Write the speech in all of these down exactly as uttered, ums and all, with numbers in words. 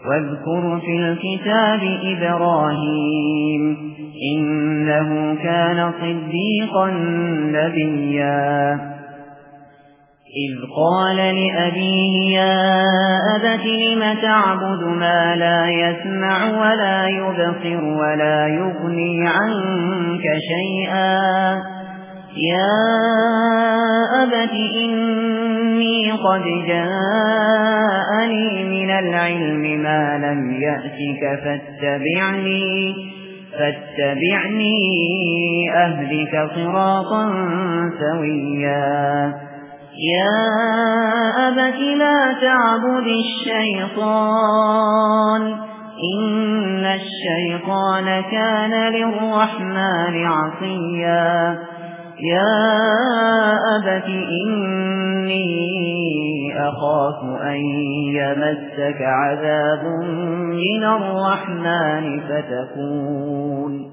واذكر في الكتاب إبراهيم إنه كان صديقا نبيا إذ قال لأبيه يا أبت لم تعبد ما لا يسمع ولا يبصر ولا يغني عنك شيئا يا أبت إني قد جاءني من العلم ما لم يأتك فاتبعني فاتبعني أهدك صراطا سويا يا أبت لا تعبد الشيطان إن الشيطان كان للرحمن عصيا يا أبت إني أخاف أن يمسك عذاب من الرحمن فتكون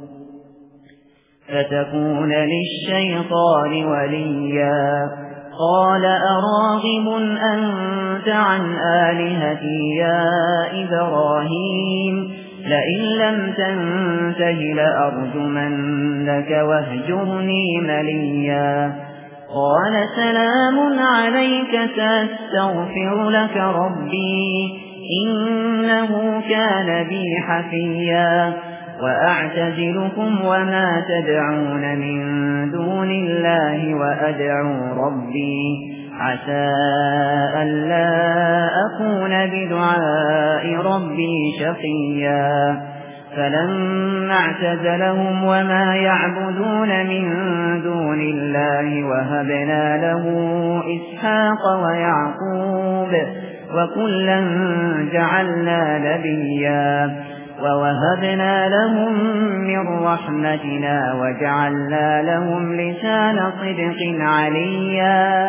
فتكون للشيطان وليا قال أراغب أنت عن آلهتي يا إبراهيم لئن لم تنته لأرجمنك واهجرني مليا قال سلام عليك سأستغفر لك ربي إنه كان بي حفيا وأعتزلكم وما تدعون من دون الله وأدعو ربي عسى ألا أكون بدعاء ربي شقيا فلما اعتزلهم وما يعبدون من دون الله وهبنا له إسحاق ويعقوب وكلا جعلنا نبيا ووهبنا لهم من رحمتنا وجعلنا لهم لسان صدق عليا